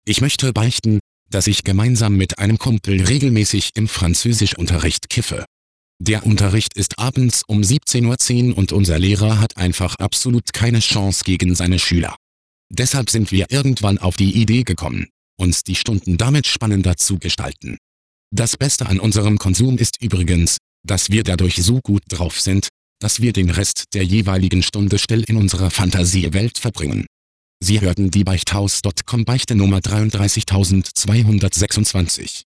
Ich möchte beichten, dass ich gemeinsam mit einem Kumpel regelmäßig im Französischunterricht kiffe. Der Unterricht ist abends um 17:10 Uhr und unser Lehrer hat einfach absolut keine Chance gegen seine Schüler. Deshalb sind wir irgendwann auf die Idee gekommen, uns die Stunden damit spannender zu gestalten. Das Beste an unserem Konsum ist übrigens, dass wir dadurch so gut drauf sind, dass wir den Rest der jeweiligen Stunde still in unserer Fantasiewelt verbringen. Sie hörten die Beichthaus.com Beichte Nummer 33226.